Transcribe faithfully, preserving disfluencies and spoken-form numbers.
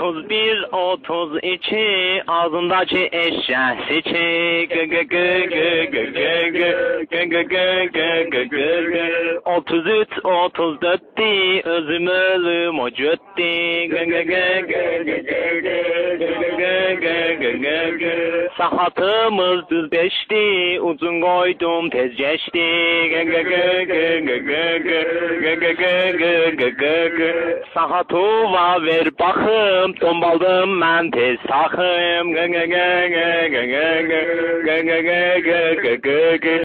otuz bir, otuz iki, ağzındaki eşek seçi. Gı gı gı gı gı gı gı gı gı gı gı gı gı. otuz üç, otuz dört, özüm ölüm o cütti. Gı gı gı gı gı gı gı gı gı gı gı. Saatimiz düz beşti, uzun koydum tez geçti. Gı gı gı gı gı gı gı gı gı gı gı gı. Saatova ver bakım, tombaldım ben tez takım. Gı gı gı gı gı gı gı gı gı gı gı gı gı.